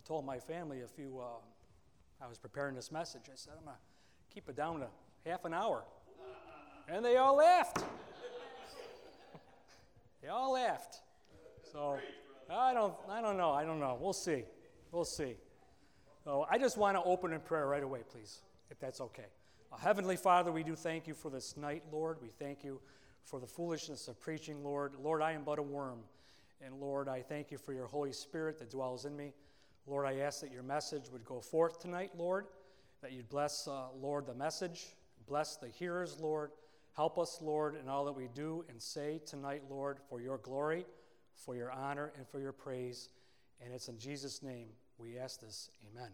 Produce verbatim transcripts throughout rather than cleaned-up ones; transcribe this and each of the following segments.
told my family a few, uh, I was preparing this message, I said, I'm going to keep it down to half an hour. And they all laughed. They all laughed. So I don't, I don't know, I don't know. We'll see. We'll see. So I just want to open in prayer right away, please, if that's okay. Uh, Heavenly Father, we do thank you for this night, Lord. We thank you for the foolishness of preaching, Lord. Lord, I am but a worm. And Lord, I thank you for your Holy Spirit that dwells in me. Lord, I ask that your message would go forth tonight, Lord, that you'd bless, uh, Lord, the message, bless the hearers, Lord. Help us, Lord, in all that we do and say tonight, Lord, for your glory, for your honor, and for your praise. And it's in Jesus' name we ask this. Amen.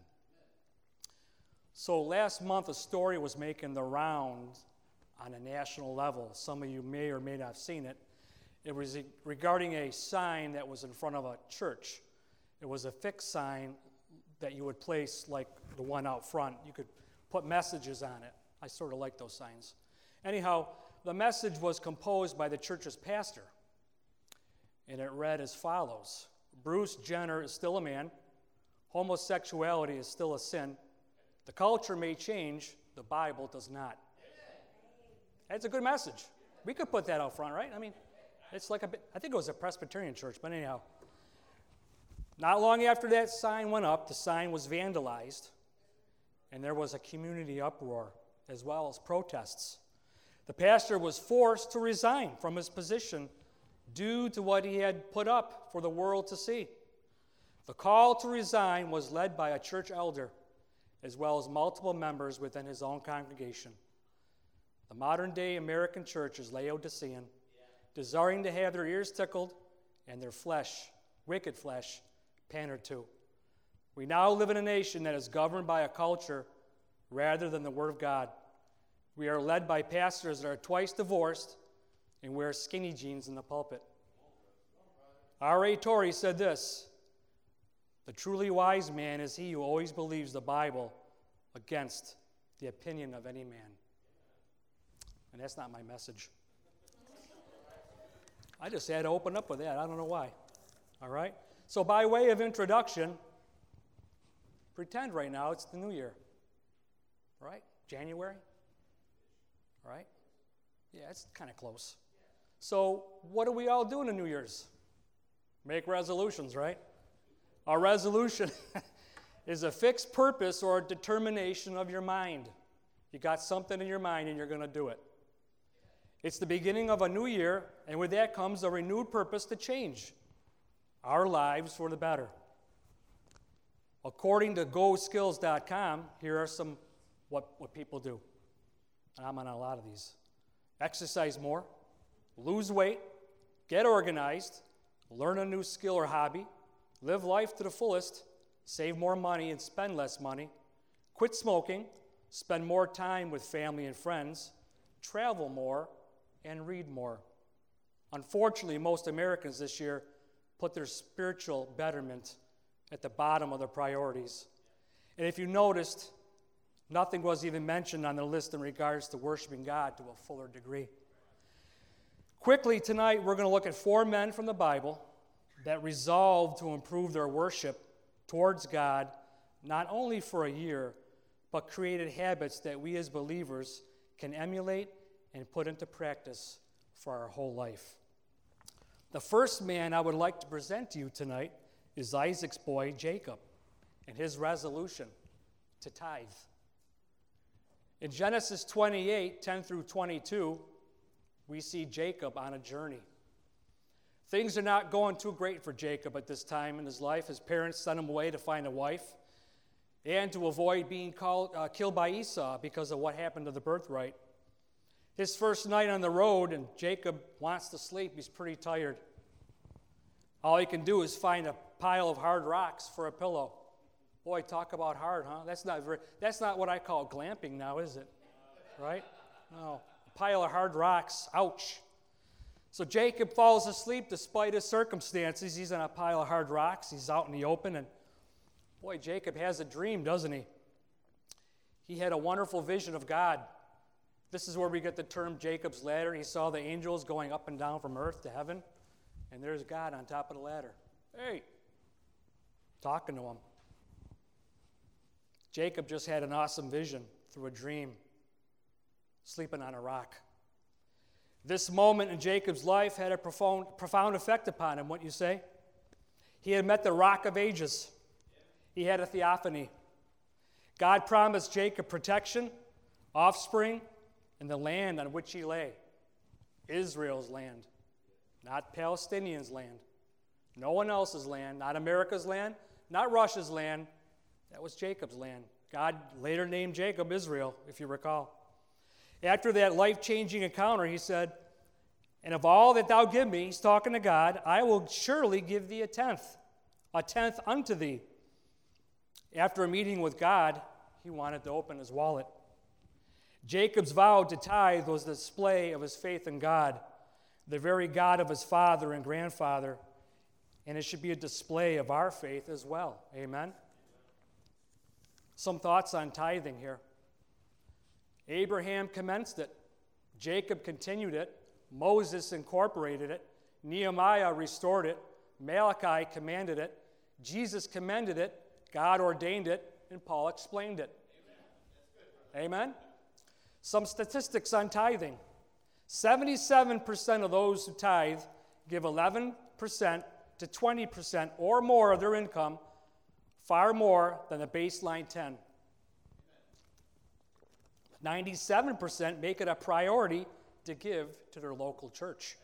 So last month, a story was making the round on a national level. Some of you may or may not have seen it. It was regarding a sign that was in front of a church. It was a fixed sign that you would place like the one out front. You could put messages on it. I sort of like those signs. Anyhow, the message was composed by the church's pastor, and it read as follows. Bruce Jenner is still a man. Homosexuality is still a sin. The culture may change. The Bible does not. That's a good message. We could put that out front, right? I mean, it's like a bit, I think it was a Presbyterian church, but anyhow. Not long after that sign went up, the sign was vandalized, and there was a community uproar as well as protests. The pastor was forced to resign from his position due to what he had put up for the world to see. The call to resign was led by a church elder as well as multiple members within his own congregation. The modern-day American church is Laodicean, desiring to have their ears tickled and their flesh, wicked flesh, pandered to. We now live in a nation that is governed by a culture rather than the Word of God. We are led by pastors that are twice divorced and wear skinny jeans in the pulpit. R A Torrey said this, "The truly wise man is he who always believes the Bible against the opinion of any man." And that's not my message. I just had to open up with that. I don't know why. All right? So by way of introduction, pretend right now it's the new year. Right? January? Right? Yeah, it's kind of close. So what do we all do in the New Year's? Make resolutions, right? Our resolution is a fixed purpose or a determination of your mind. You got something in your mind and you're going to do it. It's the beginning of a new year, and with that comes a renewed purpose to change our lives for the better. According to go skills dot com, here are some what, what people do. And I'm on a lot of these. Exercise more, lose weight, get organized, learn a new skill or hobby, live life to the fullest, save more money and spend less money, quit smoking, spend more time with family and friends, travel more, and read more. Unfortunately, most Americans this year put their spiritual betterment at the bottom of their priorities. And if you noticed, nothing was even mentioned on the list in regards to worshiping God to a fuller degree. Quickly tonight, we're going to look at four men from the Bible that resolved to improve their worship towards God, not only for a year, but created habits that we as believers can emulate and put into practice for our whole life. The first man I would like to present to you tonight is Isaac's boy, Jacob, and his resolution to tithe. In Genesis twenty-eight, ten through twenty-two, we see Jacob on a journey. Things are not going too great for Jacob at this time in his life. His parents sent him away to find a wife and to avoid being called, uh, killed by Esau because of what happened to the birthright. His first night on the road, and Jacob wants to sleep. He's pretty tired. All he can do is find a pile of hard rocks for a pillow. Boy, talk about hard, huh? That's not very, that's not what I call glamping now, is it? Right? No. A pile of hard rocks. Ouch. So Jacob falls asleep despite his circumstances. He's on a pile of hard rocks. He's out in the open, and boy, Jacob has a dream, doesn't he? He had a wonderful vision of God. This is where we get the term Jacob's ladder. He saw the angels going up and down from earth to heaven, and there's God on top of the ladder. Hey, talking to him. Jacob just had an awesome vision through a dream, sleeping on a rock. This moment in Jacob's life had a profound, profound effect upon him, wouldn't you say? He had met the Rock of Ages. He had a theophany. God promised Jacob protection, offspring, and the land on which he lay. Israel's land, not Palestinians' land. No one else's land, not America's land, not Russia's land. That was Jacob's land. God later named Jacob Israel, if you recall. After that life-changing encounter, he said, "And of all that thou give me," he's talking to God, "I will surely give thee a tenth, a tenth unto thee." After a meeting with God, he wanted to open his wallet. Jacob's vow to tithe was the display of his faith in God, the very God of his father and grandfather, and it should be a display of our faith as well. Amen? Some thoughts on tithing here. Abraham commenced it. Jacob continued it. Moses incorporated it. Nehemiah restored it. Malachi commanded it. Jesus commended it. God ordained it. And Paul explained it. Amen? Amen? Some statistics on tithing. seventy-seven percent of those who tithe give eleven percent to twenty percent or more of their income, far more than the baseline ten. ninety-seven percent make it a priority to give to their local church.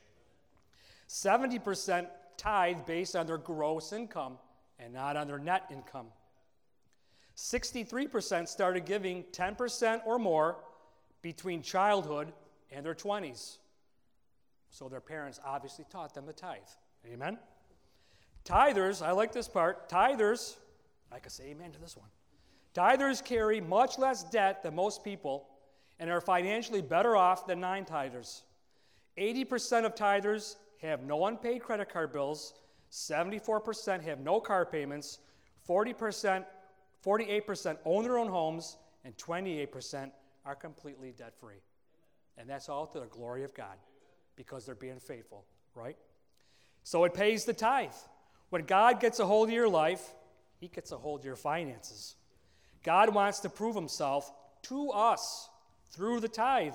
seventy percent tithe based on their gross income and not on their net income. sixty-three percent started giving ten percent or more between childhood and their twenties. So their parents obviously taught them to tithe. Amen? Tithers, I like this part, tithers, I could say amen to this one. Tithers carry much less debt than most people and are financially better off than non-tithers. eighty percent of tithers have no unpaid credit card bills, seventy-four percent have no car payments, forty percent, forty-eight percent own their own homes, and twenty-eight percent are completely debt-free. And that's all to the glory of God because they're being faithful, right? So it pays the tithe. When God gets a hold of your life, he gets a hold of your finances. God wants to prove himself to us through the tithe.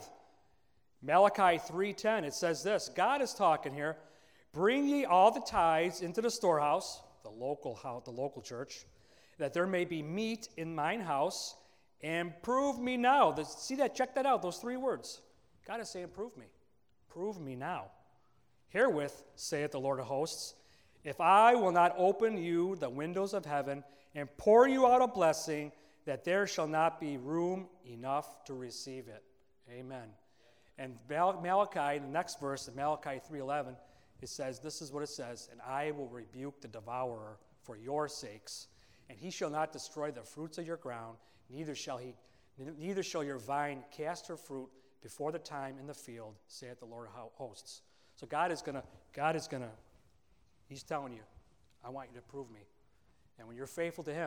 Malachi three ten, it says this, God is talking here, "Bring ye all the tithes into the storehouse," the local house, the local church, "that there may be meat in mine house, and prove me now." The, see that? Check that out, those three words. God is saying, prove me. Prove me now. "Herewith, saith the Lord of hosts, if I will not open you the windows of heaven and pour you out a blessing, that there shall not be room enough to receive it." Amen. And Malachi, the next verse in Malachi three eleven, it says, this is what it says, "And I will rebuke the devourer for your sakes, and he shall not destroy the fruits of your ground, neither shall he, neither shall your vine cast her fruit before the time in the field, saith the Lord of hosts." So God is gonna, God is gonna, he's telling you, I want you to prove me. And when you're faithful to him,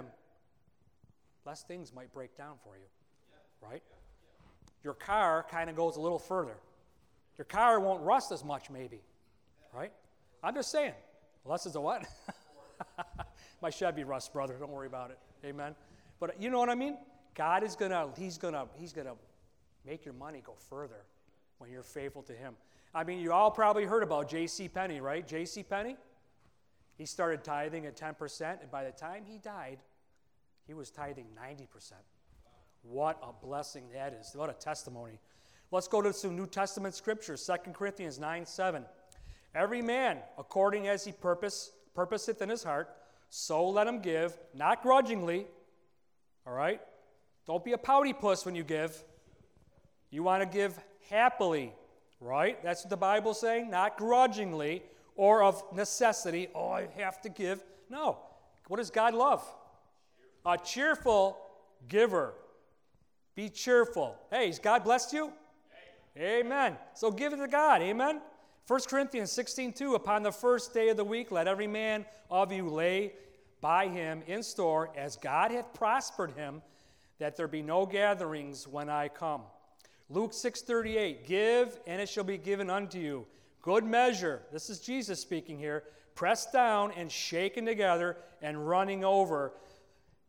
less things might break down for you, right? Your car kind of goes a little further. Your car won't rust as much, maybe, right? I'm just saying, unless it's a what? My Chevy rusts, brother. Don't worry about it. Amen. But you know what I mean? God is gonna, he's gonna, he's gonna make your money go further when you're faithful to him. I mean, you all probably heard about J C Penney, right? J C Penney? He started tithing at ten percent, and by the time he died, he was tithing ninety percent. What a blessing that is. What a testimony. Let's go to some New Testament scriptures. Second Corinthians nine seven. "Every man, according as he purpose, purposeth in his heart, so let him give, not grudgingly." All right? Don't be a pouty puss when you give. You want to give happily, right? That's what the Bible's saying, not grudgingly or of necessity. Oh, I have to give. No. What does God love? A cheerful giver. Be cheerful. Hey, has God blessed you? Amen. Amen. So give it to God. Amen. First Corinthians sixteen two, "Upon the first day of the week, let every man of you lay by him in store, as God hath prospered him, that there be no gatherings when I come." Luke six thirty-eight, "Give, and it shall be given unto you. Good measure," this is Jesus speaking here, "pressed down and shaken together and running over,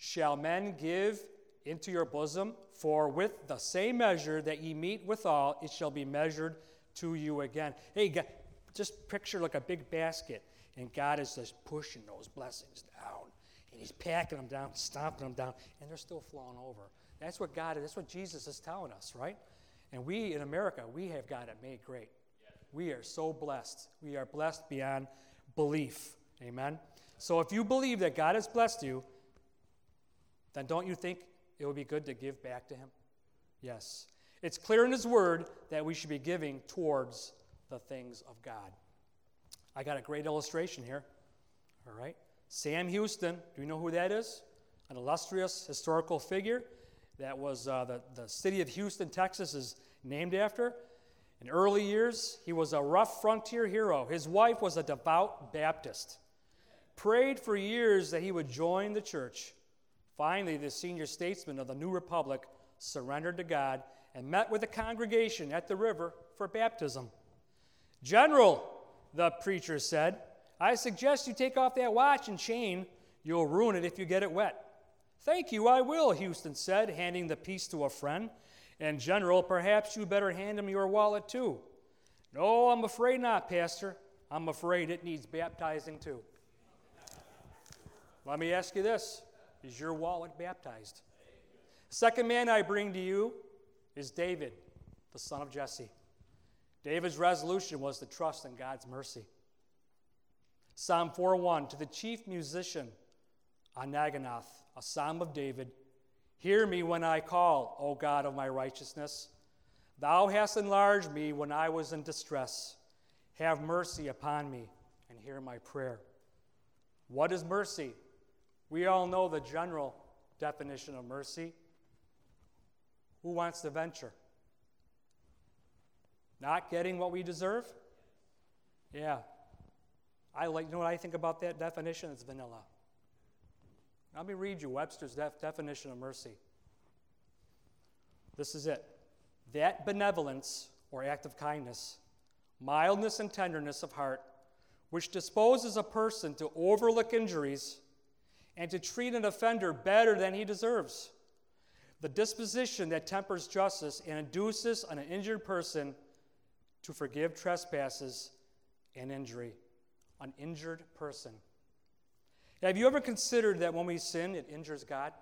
shall men give into your bosom? For with the same measure that ye meet withal, it shall be measured to you again. Hey, God, just picture like a big basket, and God is just pushing those blessings down, and he's packing them down, stomping them down, and they're still flowing over. That's what God is. That's what Jesus is telling us, right? And we in America, we have got it made great. Yes. We are so blessed. We are blessed beyond belief. Amen? So if you believe that God has blessed you, then don't you think it would be good to give back to him? Yes. It's clear in his word that we should be giving towards the things of God. I got a great illustration here. All right. Sam Houston, do you know who that is? An illustrious historical figure that was uh, the, the city of Houston, Texas is named after. In early years, he was a rough frontier hero. His wife was a devout Baptist. Prayed for years that he would join the church. Finally, the senior statesman of the new republic surrendered to God and met with the congregation at the river for baptism. General, the preacher said, I suggest you take off that watch and chain. You'll ruin it if you get it wet. Thank you, I will, Houston said, handing the piece to a friend. And General, perhaps you better hand him your wallet too. No, I'm afraid not, Pastor. I'm afraid it needs baptizing too. Let me ask you this. Is your wallet baptized? The second man I bring to you is David, the son of Jesse. David's resolution was to trust in God's mercy. Psalm four one, to the chief musician Anaganoth, a psalm of David, hear me when I call, O God of my righteousness. Thou hast enlarged me when I was in distress. Have mercy upon me and hear my prayer. What is mercy? We all know the general definition of mercy. Who wants to venture? Not getting what we deserve? Yeah. I like, you know what I think about that definition? It's vanilla. Let me read you Webster's def- definition of mercy. This is it. That benevolence or act of kindness, mildness and tenderness of heart, which disposes a person to overlook injuries and to treat an offender better than he deserves. The disposition that tempers justice and induces an injured person to forgive trespasses and injury. An injured person. Have you ever considered that when we sin, it injures God?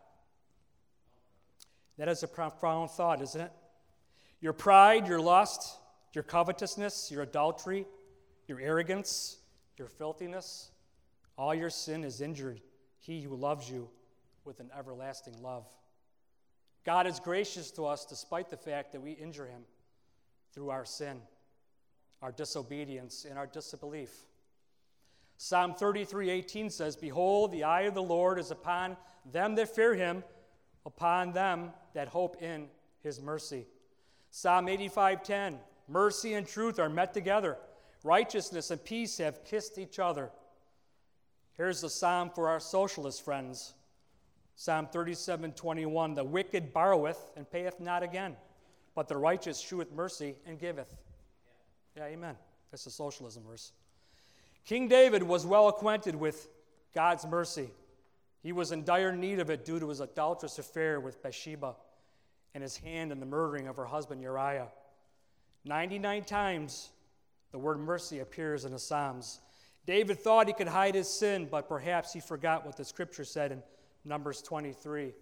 That is a profound thought, isn't it? Your pride, your lust, your covetousness, your adultery, your arrogance, your filthiness, all your sin is injured He who loves you with an everlasting love. God is gracious to us despite the fact that we injure him through our sin, our disobedience, and our disbelief. Psalm thirty-three eighteen says, Behold, the eye of the Lord is upon them that fear him, upon them that hope in his mercy. Psalm eighty-five ten, mercy and truth are met together. Righteousness and peace have kissed each other. Here's the psalm for our socialist friends. Psalm thirty-seven twenty-one, the wicked borroweth and payeth not again, but the righteous sheweth mercy and giveth. Yeah, amen. That's a socialism verse. King David was well acquainted with God's mercy. He was in dire need of it due to his adulterous affair with Bathsheba and his hand in the murdering of her husband Uriah. ninety-nine times the word mercy appears in the Psalms. David thought he could hide his sin, but perhaps he forgot what the scripture said in Numbers twenty-three.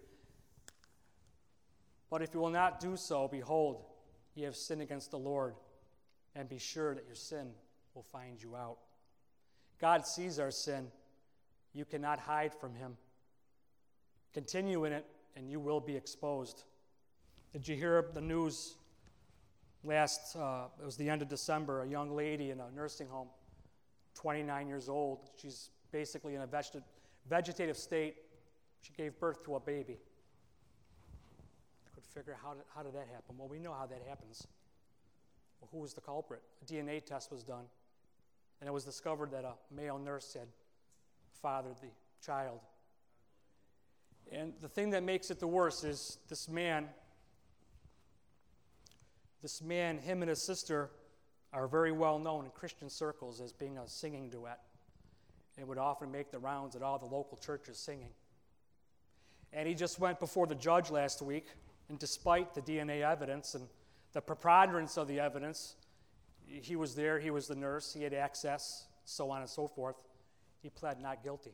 But if you will not do so, behold, ye have sinned against the Lord, and be sure that your sin will find you out. God sees our sin. You cannot hide from him. Continue in it, and you will be exposed. Did you hear the news last, uh, it was the end of December, a young lady in a nursing home, twenty-nine years old. She's basically in a veget- vegetative state. She gave birth to a baby. I could figure out how did, how did that happen. Well, we know how that happens. Well, who was the culprit? A D N A test was done, and it was discovered that a male nurse had fathered the child. And the thing that makes it the worst is this man, this man, him and his sister, are very well known in Christian circles as being a singing duet. It would often make the rounds at all the local churches singing. And he just went before the judge last week, and despite the D N A evidence and the preponderance of the evidence, he was there, he was the nurse, he had access, so on and so forth. He pled not guilty.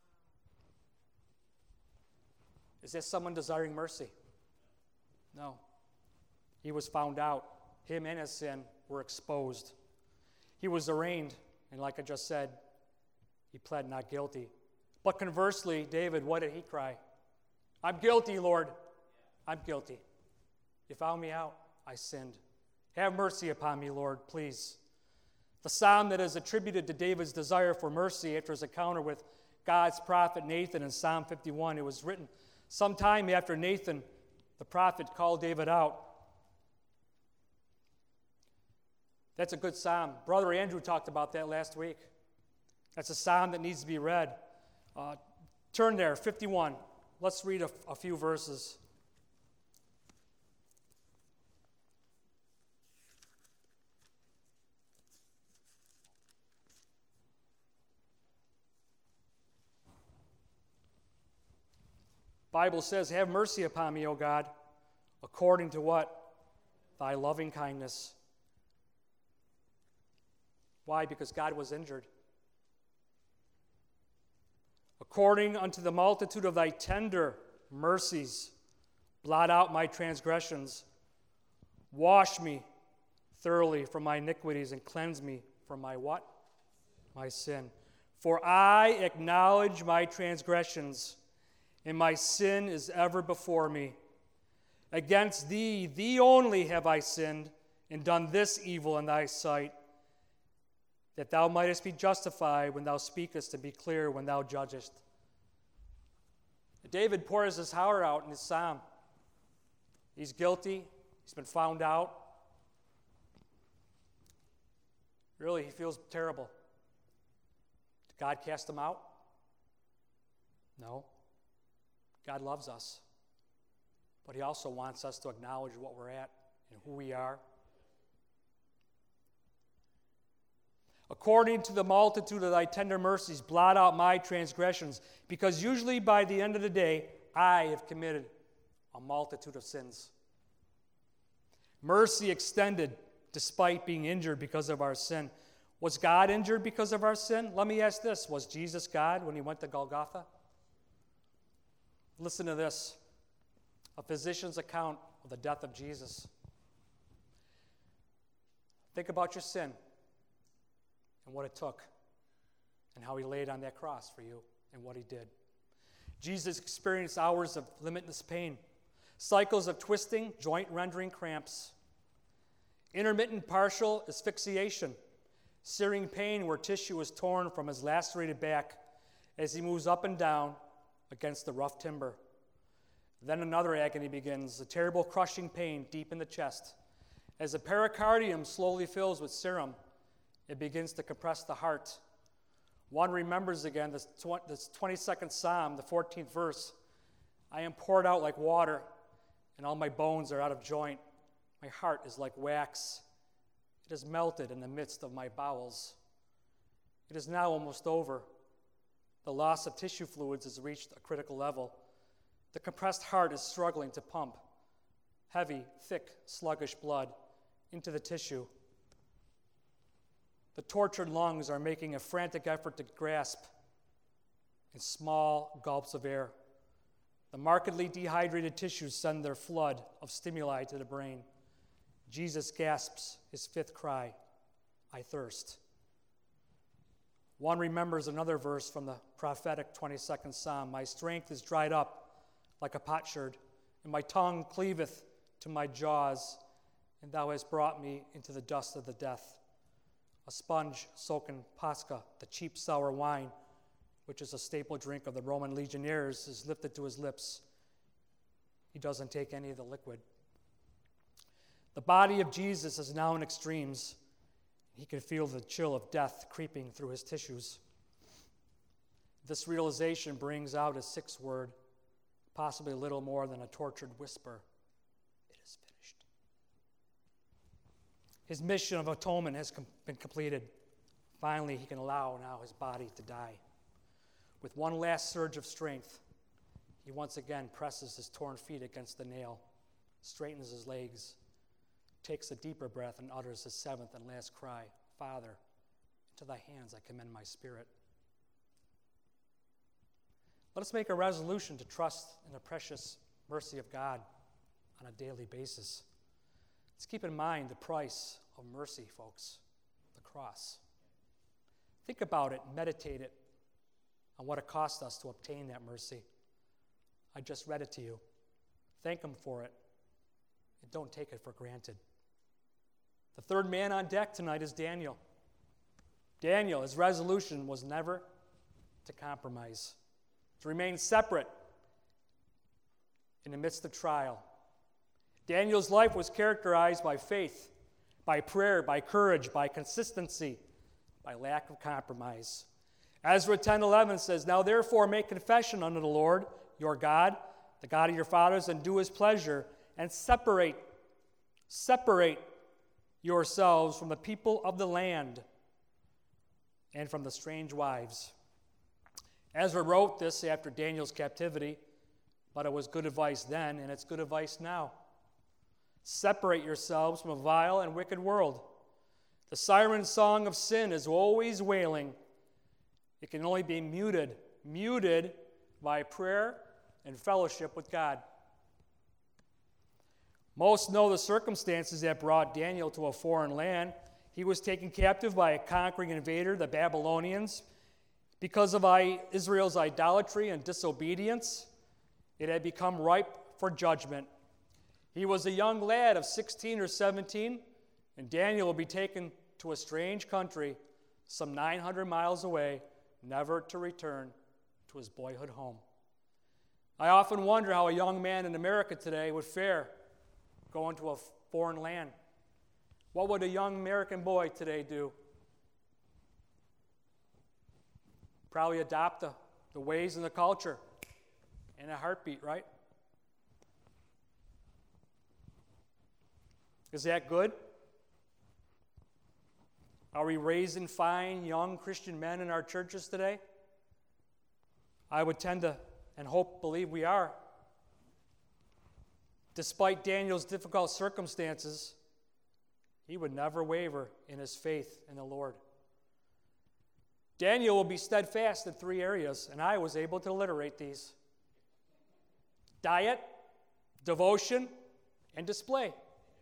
Is this someone desiring mercy? No. He was found out. Him and his sin were exposed. He was arraigned, and like I just said, he pled not guilty. But conversely, David, what did he cry? I'm guilty, Lord. I'm guilty. You found me out. I sinned. Have mercy upon me, Lord, please. The psalm that is attributed to David's desire for mercy after his encounter with God's prophet Nathan in Psalm fifty-one, it was written sometime after Nathan, the prophet, called David out. That's a good psalm. Brother Andrew talked about that last week. That's a psalm that needs to be read. Uh, turn there, fifty-one. Let's read a, a few verses. Bible says, have mercy upon me, O God, according to what? Thy loving kindness. Why? Because God was injured. According unto the multitude of thy tender mercies, blot out my transgressions. Wash me thoroughly from my iniquities and cleanse me from my what? My sin. For I acknowledge my transgressions, and my sin is ever before me. Against thee, thee only have I sinned, and done this evil in thy sight, that thou mightest be justified when thou speakest, and be clear when thou judgest. David pours his heart out in his psalm. He's guilty. He's been found out. Really, he feels terrible. Did God cast him out? No. God loves us. But he also wants us to acknowledge what we're at and who we are. According to the multitude of thy tender mercies, blot out my transgressions, because usually by the end of the day, I have committed a multitude of sins. Mercy extended despite being injured because of our sin. Was God injured because of our sin? Let me ask this. Was Jesus God when he went to Golgotha? Listen to this. A physician's account of the death of Jesus. Think about your sin and what it took and how he laid on that cross for you and what he did. Jesus experienced hours of limitless pain, cycles of twisting, joint-rendering cramps, intermittent partial asphyxiation, searing pain where tissue is torn from his lacerated back as he moves up and down against the rough timber. Then another agony begins, a terrible crushing pain deep in the chest. As the pericardium slowly fills with serum, it begins to compress the heart. One remembers again this twenty-second Psalm, the fourteenth verse. I am poured out like water, and all my bones are out of joint. My heart is like wax. It is melted in the midst of my bowels. It is now almost over. The loss of tissue fluids has reached a critical level. The compressed heart is struggling to pump heavy, thick, sluggish blood into the tissue. The tortured lungs are making a frantic effort to grasp in small gulps of air. The markedly dehydrated tissues send their flood of stimuli to the brain. Jesus gasps his fifth cry, I thirst. One remembers another verse from the prophetic twenty-second Psalm. My strength is dried up like a potsherd, and my tongue cleaveth to my jaws, and thou hast brought me into the dust of the death. A sponge soaked in pasca, the cheap sour wine, which is a staple drink of the Roman legionnaires, is lifted to his lips. He doesn't take any of the liquid. The body of Jesus is now in extremes. He can feel the chill of death creeping through his tissues. This realization brings out a sixth word, possibly a little more than a tortured whisper. It is finished. His mission of atonement has com- been completed. Finally, he can allow now his body to die. With one last surge of strength, he once again presses his torn feet against the nail, straightens his legs, takes a deeper breath, and utters his seventh and last cry, Father, into thy hands I commend my spirit. Let us make a resolution to trust in the precious mercy of God on a daily basis. Let's keep in mind the price of mercy, folks, the cross. Think about it, meditate it on what it cost us to obtain that mercy. I just read it to you. Thank him for it, and don't take it for granted. The third man on deck tonight is Daniel. Daniel, his resolution was never to compromise, to remain separate in the midst of trial. Daniel's life was characterized by faith, by prayer, by courage, by consistency, by lack of compromise. Ezra ten eleven says, Now therefore make confession unto the Lord your God, the God of your fathers, and do his pleasure, and separate, separate yourselves from the people of the land and from the strange wives. Ezra wrote this after Daniel's captivity, but it was good advice then, and it's good advice now. Separate yourselves from a vile and wicked world. The siren song of sin is always wailing. It can only be muted, muted by prayer and fellowship with God. Most know the circumstances that brought Daniel to a foreign land. He was taken captive by a conquering invader, the Babylonians. Because of Israel's idolatry and disobedience, it had become ripe for judgment. He was a young lad of sixteen or seventeen, and Daniel will be taken to a strange country some nine hundred miles away, never to return to his boyhood home. I often wonder how a young man in America today would fare going to a foreign land. What would a young American boy today do? Probably adopt the, the ways and the culture in a heartbeat, right? Is that good? Are we raising fine young Christian men in our churches today? I would tend to and hope, believe we are. Despite Daniel's difficult circumstances, he would never waver in his faith in the Lord. Daniel will be steadfast in three areas, and I was able to alliterate these: diet, devotion, and display.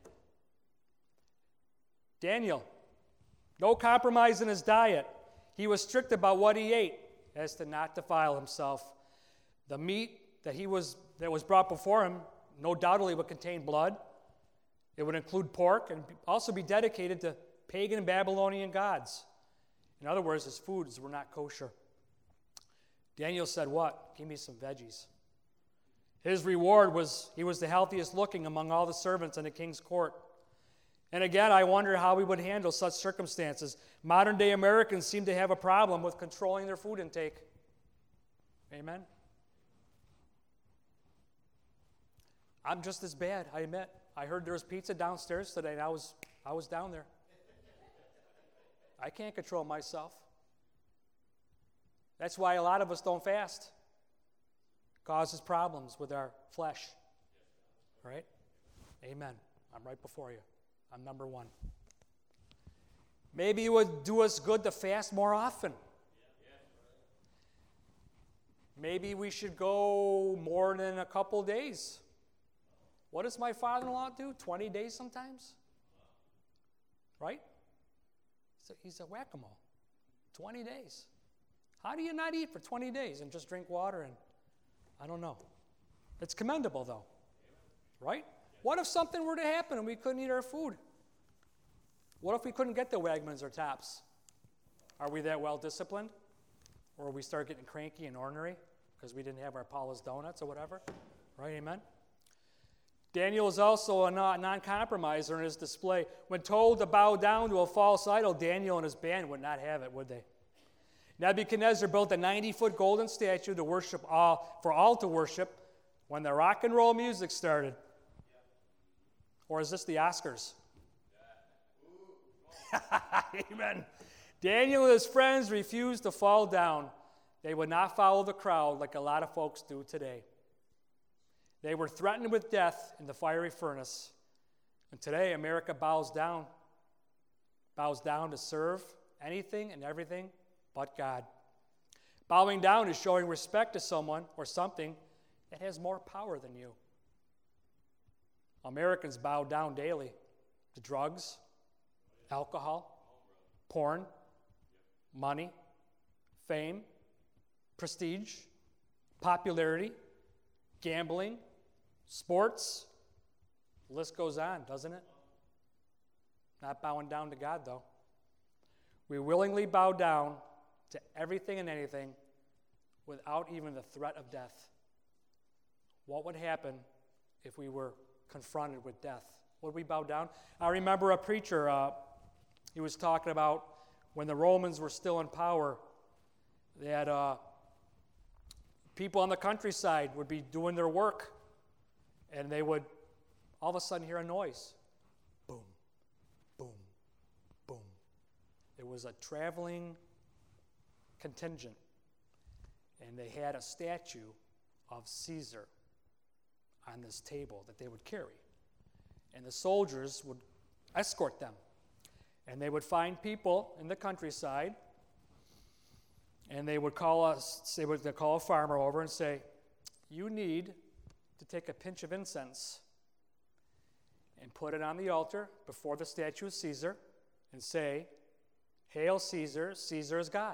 Daniel, no compromise in his diet. He was strict about what he ate as to not defile himself. The meat that he was that was brought before him no doubtly would contain blood. It would include pork and also be dedicated to pagan Babylonian gods. In other words, his foods were not kosher. Daniel said, what? Give me some veggies. His reward was he was the healthiest looking among all the servants in the king's court. And again, I wonder how we would handle such circumstances. Modern-day Americans seem to have a problem with controlling their food intake. Amen? I'm just as bad, I admit. I heard there was pizza downstairs today, and I was, I was down there. I can't control myself. That's why a lot of us don't fast. It causes problems with our flesh. Right? Amen. I'm right before you. I'm number one. Maybe it would do us good to fast more often. Maybe we should go more than a couple days. What does my father-in-law do? twenty days sometimes? Right? So he's a whack-a-mole. twenty days. How do you not eat for twenty days and just drink water? And I don't know. It's commendable, though. Right? What if something were to happen and we couldn't eat our food? What if we couldn't get the Wegmans or Tops? Are we that well-disciplined? Or we start getting cranky and ornery because we didn't have our Paula's Donuts or whatever? Right? Amen? Daniel is also a non-compromiser in his display. When told to bow down to a false idol, Daniel and his band would not have it, would they? Nebuchadnezzar built a ninety-foot golden statue to worship all, for all to worship when the rock and roll music started. Or is this the Oscars? Amen. Daniel and his friends refused to fall down. They would not follow the crowd like a lot of folks do today. They were threatened with death in the fiery furnace. And today, America bows down, bows down to serve anything and everything but God. Bowing down is showing respect to someone or something that has more power than you. Americans bow down daily to drugs, alcohol, porn, money, fame, prestige, popularity, gambling, sports. The list goes on, doesn't it? Not bowing down to God, though. We willingly bow down to everything and anything without even the threat of death. What would happen if we were confronted with death? Would we bow down? I remember a preacher, uh, he was talking about when the Romans were still in power, that uh, people on the countryside would be doing their work, and they would all of a sudden hear a noise. Boom, boom, boom. It was a traveling contingent, and they had a statue of Caesar on this table that they would carry. And the soldiers would escort them. And they would find people in the countryside, and they would call us, they would call a farmer over and say, you need to take a pinch of incense and put it on the altar before the statue of Caesar and say, Hail Caesar, Caesar is God.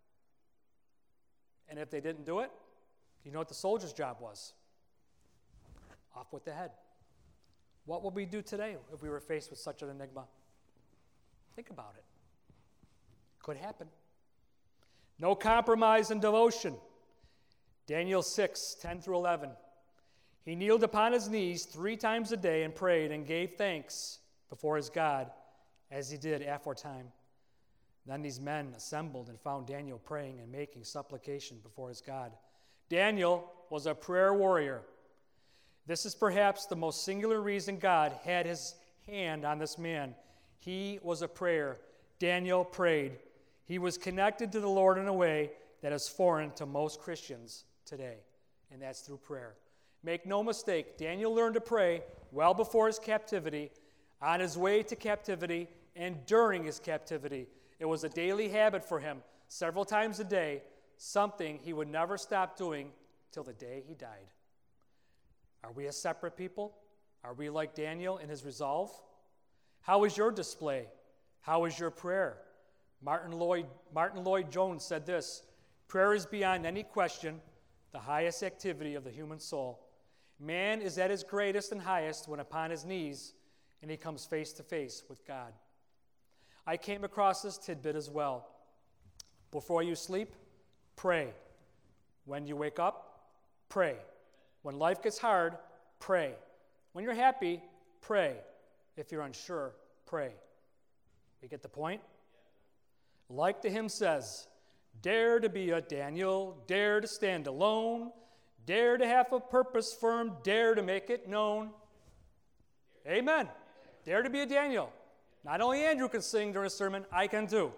And if they didn't do it, you know what the soldier's job was? Off with the head. What would we do today if we were faced with such an enigma? Think about it. Could happen. No compromise in devotion. Daniel six, ten through eleven. He kneeled upon his knees three times a day and prayed and gave thanks before his God, as he did aforetime. Then these men assembled and found Daniel praying and making supplication before his God. Daniel was a prayer warrior. This is perhaps the most singular reason God had his hand on this man. He was a prayer. Daniel prayed. He was connected to the Lord in a way that is foreign to most Christians today, and that's through prayer. Make no mistake, Daniel learned to pray well before his captivity, on his way to captivity, and during his captivity. It was a daily habit for him, several times a day, something he would never stop doing till the day he died. Are we a separate people? Are we like Daniel in his resolve? How is your display? How is your prayer? Martin Lloyd, Martin Lloyd Jones said this, prayer is beyond any question the highest activity of the human soul. Man is at his greatest and highest when upon his knees and he comes face to face with God. I came across this tidbit as well. Before you sleep, pray. When you wake up, pray. When life gets hard, pray. When you're happy, pray. If you're unsure, pray. You get the point? Like the hymn says, dare to be a Daniel, dare to stand alone, dare to have a purpose firm, dare to make it known. Amen. Dare to be a Daniel. Not only Andrew can sing during a sermon, I can too.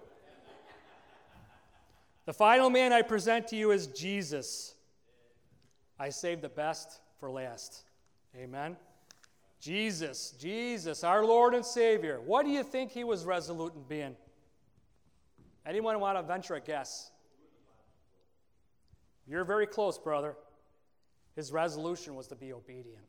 The final man I present to you is Jesus. I saved the best for last. Amen. Jesus, Jesus, our Lord and Savior. What do you think he was resolute in being? Anyone want to venture a guess? You're very close, brother. His resolution was to be obedient.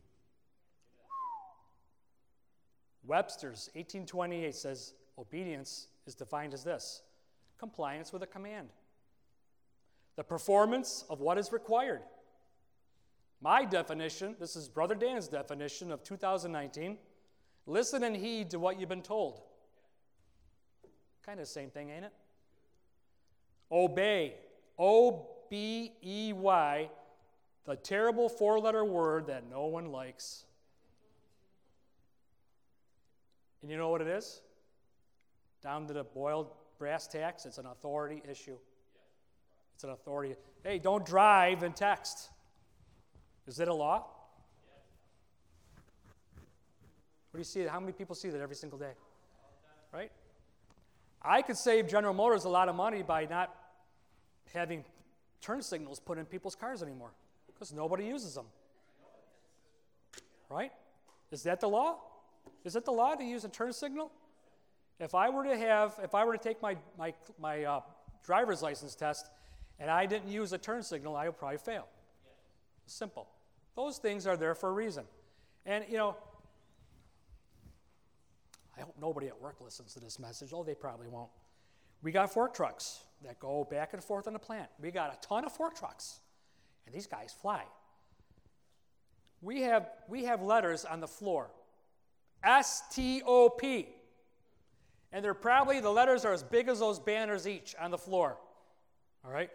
Webster's eighteen twenty-eight says obedience is defined as this: compliance with a command. The performance of what is required. My definition, this is Brother Dan's definition of two thousand nineteen, listen and heed to what you've been told. Kind of the same thing, ain't it? Obey. O B E Y, the terrible four-letter word that no one likes. And you know what it is? Down to the boiled brass tacks, it's an authority issue. It's an authority. Hey, don't drive and text. Is it a law? What do you see? How many people see that every single day? Right? I could save General Motors a lot of money by not having turn signals put in people's cars anymore because nobody uses them. right? Is that the law? Is it the law to use a turn signal? If I were to have, if I were to take my my my uh, driver's license test, and I didn't use a turn signal, I would probably fail. Simple. Those things are there for a reason. And you know, I hope nobody at work listens to this message. Oh, they probably won't. We got fork trucks that go back and forth on the plant. We got a ton of fork trucks, and these guys fly. We have we have letters on the floor, S T O P. And they're probably, the letters are as big as those banners each on the floor. All right?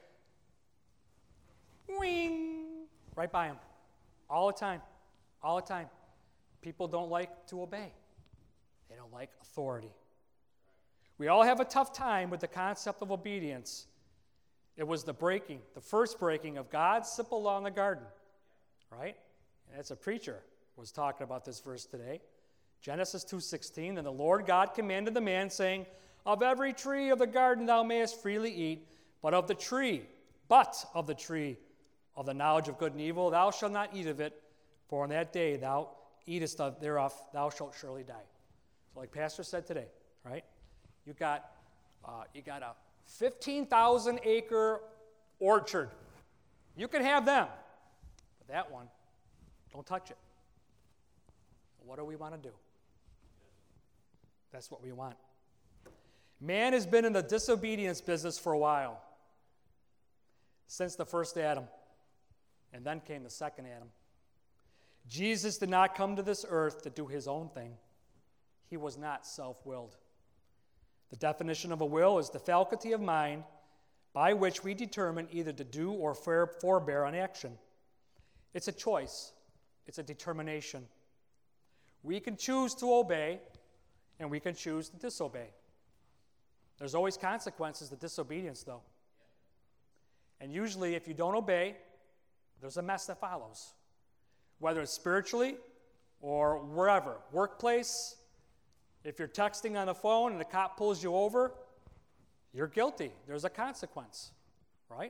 Wing! Right by them. All the time. All the time. People don't like to obey. They don't like authority. We all have a tough time with the concept of obedience. It was the breaking, the first breaking of God's simple law in the garden. Right? And that's a preacher was talking about this verse today. Genesis two sixteen, and the Lord God commanded the man, saying, of every tree of the garden thou mayest freely eat, but of the tree, but of the tree of the knowledge of good and evil, thou shalt not eat of it, for in that day thou eatest of thereof, thou shalt surely die. So like Pastor said today, right? You got, uh, you got a fifteen thousand acre orchard. You can have them, but that one, don't touch it. What do we want to do? That's what we want. Man has been in the disobedience business for a while, since the first Adam, and then came the second Adam. Jesus did not come to this earth to do his own thing. He was not self-willed. The definition of a will is the faculty of mind by which we determine either to do or forbear an action. It's a choice. It's a determination. We can choose to obey, and we can choose to disobey. There's always consequences to disobedience, though. And usually, if you don't obey, there's a mess that follows. Whether it's spiritually or wherever, workplace, if you're texting on the phone and the cop pulls you over, you're guilty. There's a consequence, right?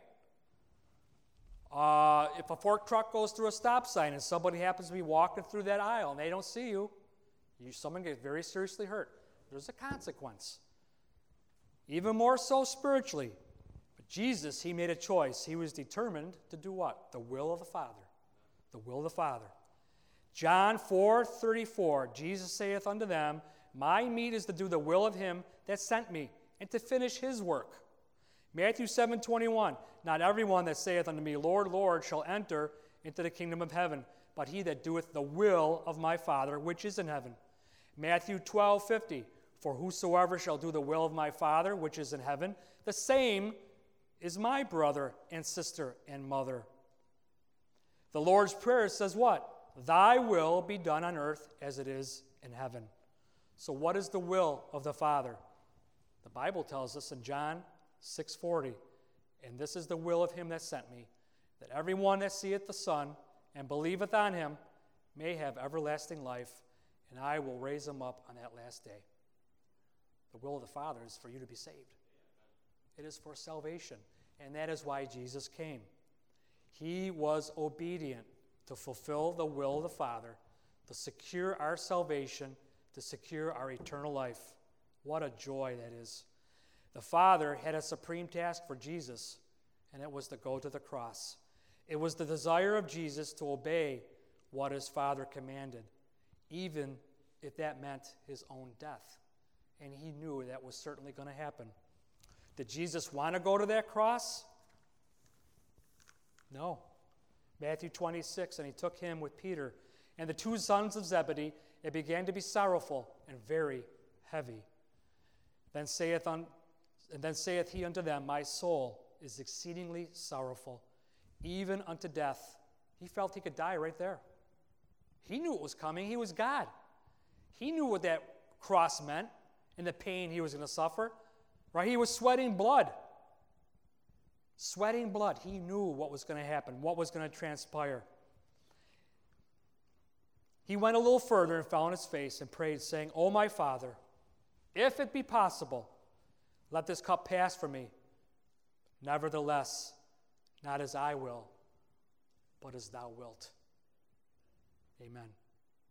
Uh, if a fork truck goes through a stop sign and somebody happens to be walking through that aisle and they don't see you, you someone gets very seriously hurt. There's a consequence. Even more so spiritually. But Jesus, he made a choice. He was determined to do what? The will of the Father. The will of the Father. John four thirty-four, Jesus saith unto them, my meat is to do the will of him that sent me, and to finish his work. Matthew seven twenty-one, not everyone that saith unto me, Lord, Lord, shall enter into the kingdom of heaven, but he that doeth the will of my Father which is in heaven. Matthew twelve fifty, for whosoever shall do the will of my Father which is in heaven, the same is my brother and sister and mother. The Lord's Prayer says what? Thy will be done on earth as it is in heaven. So what is the will of the Father? The Bible tells us in John six forty, and this is the will of him that sent me, that everyone that seeth the Son and believeth on him may have everlasting life, and I will raise him up on that last day. The will of the Father is for you to be saved. It is for salvation, and that is why Jesus came. He was obedient to fulfill the will of the Father, to secure our salvation, to secure our eternal life. What a joy that is. The Father had a supreme task for Jesus, and it was to go to the cross. It was the desire of Jesus to obey what his Father commanded, even if that meant his own death. And he knew that was certainly going to happen. Did Jesus want to go to that cross? No. Matthew twenty-six, and he took him with Peter and the two sons of Zebedee, and began to be sorrowful and very heavy. Then saith on, and then saith he unto them, my soul is exceedingly sorrowful, even unto death. He felt he could die right there. He knew it was coming. He was God. He knew what that cross meant and the pain he was going to suffer. Right? He was sweating blood. Sweating blood. He knew what was going to happen, what was going to transpire. He went a little further and fell on his face and prayed, saying, O my Father, if it be possible, let this cup pass from me. Nevertheless, not as I will, but as thou wilt. Amen.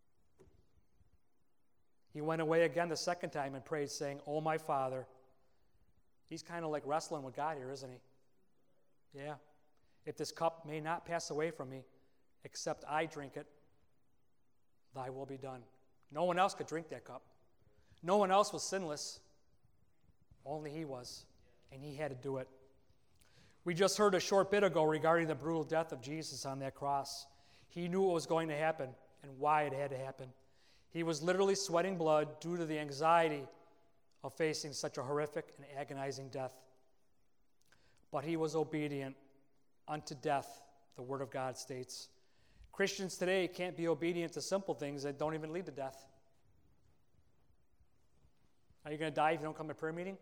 He went away again the second time and prayed, saying, "Oh, my Father." He's kind of like wrestling with God here, isn't he? Yeah. "If this cup may not pass away from me, except I drink it, thy will be done." No one else could drink that cup. No one else was sinless. Only he was, and he had to do it. We just heard a short bit ago regarding the brutal death of Jesus on that cross. He knew what was going to happen and why it had to happen. He was literally sweating blood due to the anxiety of facing such a horrific and agonizing death. But he was obedient unto death, the Word of God states. Christians today can't be obedient to simple things that don't even lead to death. Are you going to die if you don't come to prayer meeting?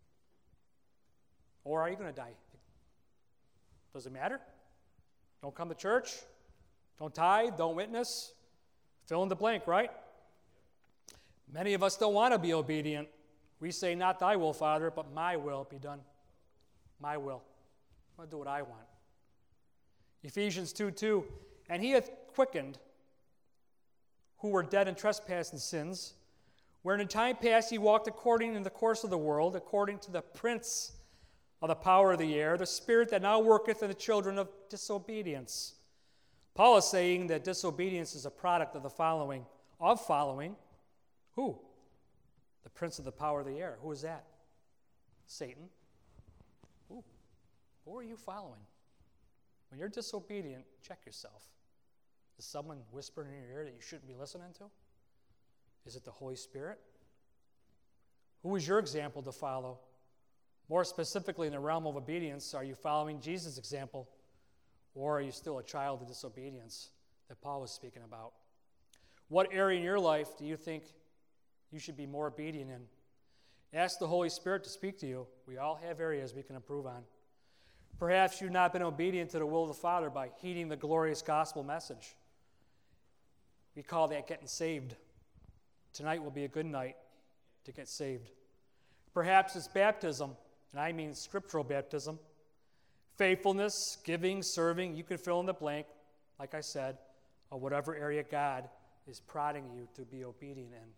Or are you going to die? Does it matter? Don't come to church? Don't tithe? Don't witness? Fill in the blank, right? Many of us don't want to be obedient. We say, "Not thy will, Father, but my will be done." My will. I'm going to do what I want. Ephesians two two, "And he hath quickened who were dead in trespass and sins, wherein in time past he walked according in the course of the world, according to the prince of the power of the air, the spirit that now worketh in the children of disobedience." Paul is saying that disobedience is a product of the following, of following, who? The prince of the power of the air. Who is that? Satan. Who? Who are you following? When you're disobedient, check yourself. Is someone whispering in your ear that you shouldn't be listening to? Is it the Holy Spirit? Who is your example to follow? More specifically, in the realm of obedience, are you following Jesus' example, or are you still a child of disobedience that Paul was speaking about? What area in your life do you think you should be more obedient in? Ask the Holy Spirit to speak to you. We all have areas we can improve on. Perhaps you've not been obedient to the will of the Father by heeding the glorious gospel message. We call that getting saved. Tonight will be a good night to get saved. Perhaps it's baptism, and I mean scriptural baptism. Faithfulness, giving, serving, you can fill in the blank, like I said, of whatever area God is prodding you to be obedient in.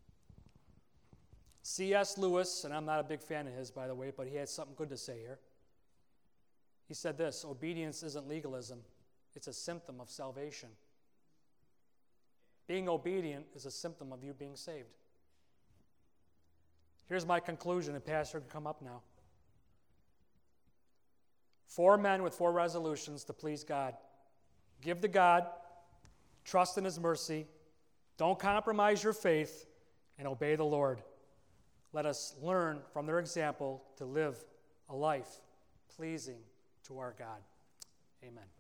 C S Lewis, and I'm not a big fan of his, by the way, but he had something good to say here. He said this: obedience isn't legalism, it's a symptom of salvation. Being obedient is a symptom of you being saved. Here's my conclusion, and Pastor can come up now. Four men with four resolutions to please God. Give to God, trust in His mercy, don't compromise your faith, and obey the Lord. Let us learn from their example to live a life pleasing to our God. Amen.